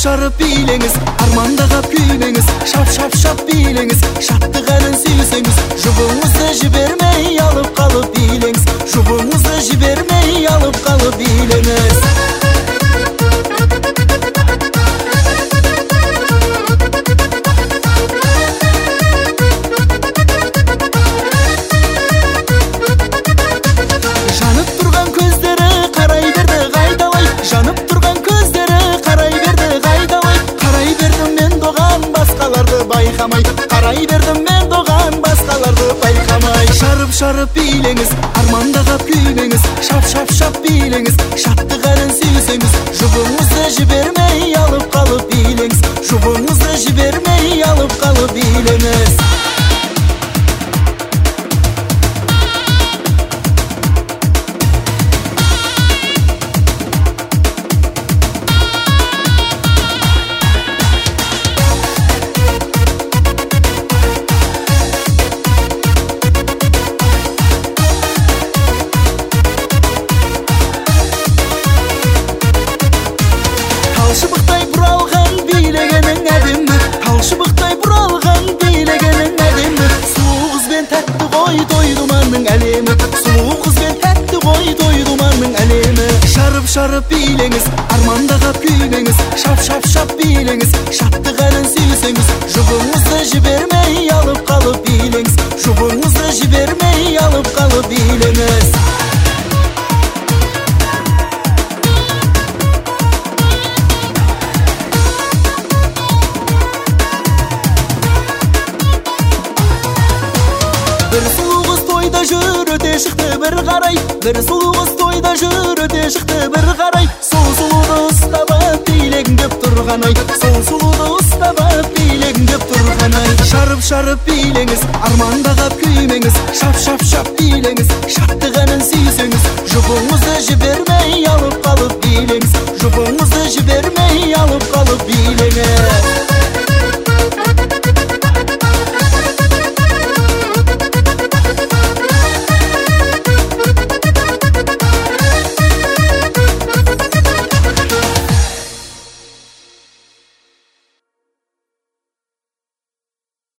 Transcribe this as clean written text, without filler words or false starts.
Шарып билеңіз, армандыға күймеңіз, шап билеңіз, шаттық әнін сүйсеңіз, жұбыңызды жібермей алып қалып билеңіз, жұбыңызды жібермей алып қалып билеңіз. Жанып тұрған көздері қарай берді қайдалай, жанып тұрған көздері қарай берді қайдалай, қарай бердім мен доған басқаларды байқамай, қарай бердім мен доған басқаларды байқамай. Шарып билеңіз, армандаға күймеңіз, шап билеңіз, шаттық әнін сүйсеңіз, жұбыңызды жібермей алып қалып билеңіз, жұбыңызды жібермей алып қалып билеңіз. Талшыбықтай бұралған билегенің әдемі, талшыбықтай бұралған билегенің әдемі, сұлу қызбен тәтті ғой той думанның әлемі, сұлу қызбен тәтті ғой той думанның әлемі. Шарып билеңіз, армандаға күймеңіз, шап билеңіз, шаттық әнін сүйсеңіз, жұбыңызды жібермей алып қалып билеңіз, жұбыңызды жібермей алып қалып билеңіз. Бір сұлу қыз тойда жүр өте шықты бір қарай, бір сұлу қыз тойда жүр өте шықты бір қарай, сол сұлуды ұстап билегін деп тұрған ай, сол сұлуды ұстап билегін деп тұрған ай. Шарып билеңіз, армандаға күймеңіз, шап билеңіз,